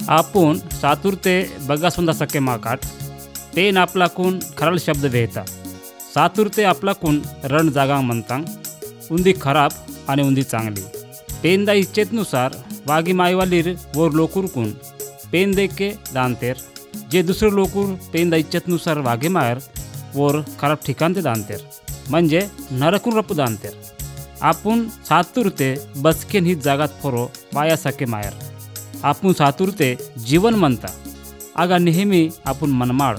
आपण सातुरते बग्गासुंदा सके माकाट पेन आपलाकून खराल शब्द वेहता सातुरते आपलाकून रण जागा म्हणतां उंदी खराब आणि उंदी चांगली पेंदा इच्छेतनुसार वागी मायवालीर वोर लोकूरकून पेन देके दानतेर जे दुसरे लोकूर पेंदा इच्छेतनुसार वागे मायर वोर खराब ठिकाण ते दानतेर म्हणजे नरकून रपू दानतेर आपण सातुरते बसकेन ही जागात फोरो वाया सके मायर आपण सातुरते जीवन म्हणता आगा नेहमी आपण मनमाळ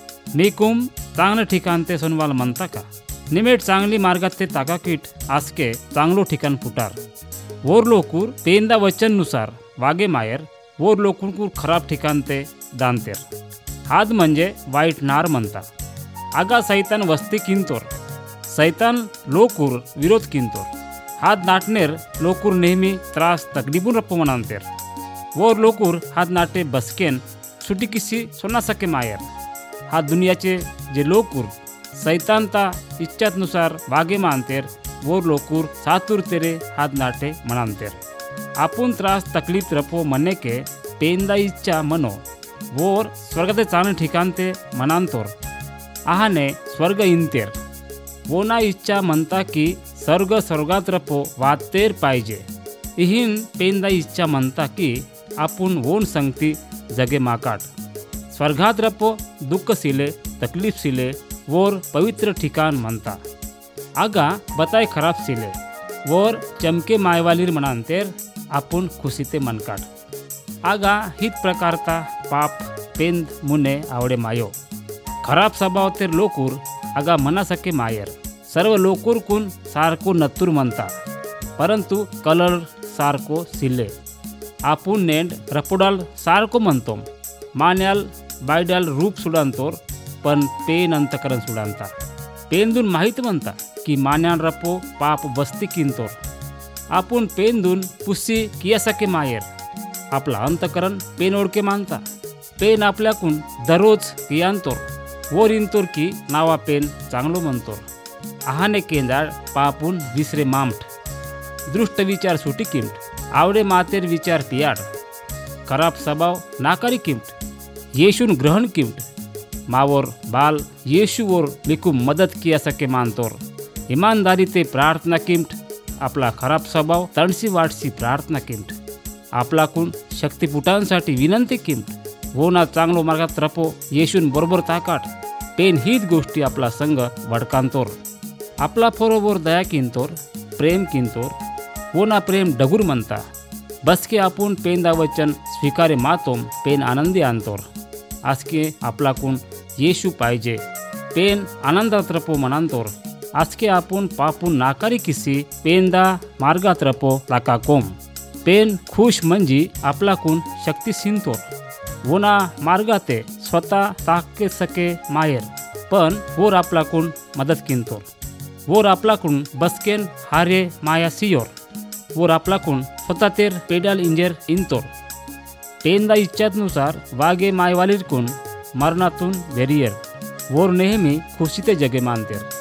निकुम चांगलं ठिकाण ते सोनवाल म्हणता का निमेट चांगली मार्गात ते ताकाकीट आसके चांगलो ठिकाण फुटार वोर लोकूर पेंदा वचननुसार वागे मायर वोर लोकूर खराब ठिकाण ते दानतेर हाद म्हणजे वाईट नार म्हणता आगा सैतान वस्ती किंतोर सैतान लोकूर विरोध किंतोर हात नाटनेर लोकूर नेहमी त्रास तकलीफून रप्प मनांतेर वोर लोकूर हात नाटे बसकेन सुटी किसी सोना सके मायर हा दुनियाचे जे लोकूर सैतानता इच्छानुसार वागे मानतेर वोर लोकूर सातूर तेरे हात नाटे मनांतेर आपण त्रास तकलीफ रपो मने के पेंदा इच्छा मनो वोर स्वर्गाचे चांगले ठिकाण ते मनांतोर आहाने स्वर्ग इंतेर वो ना इच्छा म्हणता की स्वर्गात रपो वातेर पाहिजे इहीन पेंदा इच्छा म्हणता की आपण वोन संगती जगे माकाट स्वर्गात रपो दुःख सिले तकलीफ सिले वोर पवित्र ठिकाण म्हणता आगा बताय खराब सिले वोर चमके मायवालीर मनांतेर आपण खुशीते मनकाट आगा हित प्रकारता पाप पेंद मुने आवडे मायो खराब स्वभाव तेर लोकूर आगा मना सके मायर सर्व लोकूरकून सारको नत्तूर म्हणता परंतु कलर सारको सिले आपण नेंड रपोडाल सारको म्हणतो मान्याल बायडाल रूप सुडांतोर पण पेन अंतकरण सुडांता पेंदून माहीत म्हणता की मान्यान रपो पाप बस्ती किंतोर आपण पेंदून पुसी किया सके मायर आपला अंतकरण पेन ओळखे मानता पेन आपल्याकून दररोज कियांतोर वोर इंतोर की नावा पेन चांगलो म्हणतोर आहाने केंदाळ पापून विसरे मामठ दृष्ट विचार सुटी किमट आवडे मातेर विचार पियाड खराब स्वभाव नाकारी किमट येशून ग्रहण किमट मावोर बाल येशूवर लिकूम मदत किया सके मानतोर ईमानदारी ते प्रार्थना किमट आपला खराब स्वभाव तणसी वाटसी प्रार्थना किमट आपलाकून शक्तिपुटांसाठी विनंती किमट वो ना चांगलो मार्गात रपो येशून बरोबर ताकाट पेन हीच गोष्टी आपला संघ वडकांतोर आपला फोरोवर दया किंतोर प्रेम किंतोर वो ना प्रेम डगूर म्हणता बसके आपण पेंदा वचन स्वीकारे मातोम पेन आनंदी आणतोर आजके आपलाकून येशू पाहिजे पेन आनंदात रपो मनांतोर आजके आपण पापून नाकारी किसी पेंदा मार्गात रपो ताकाकोम पेन खुश म्हणजे आपलाकून शक्ती सिंतोर वो ना मार्गाते स्वतः ताके सके मायर पण वोर आपलाकून मदत किंतोर वोर आपलाकून बसकेन हारे माया सियोर वोर आपलाकून स्वतः तेर पेडाल इंजेर इंतोर पेंदा इच्छानुसार वागे मायवालीरकून मरणातून वेरियर वोर नेहमी खुशीते जगे मानतेर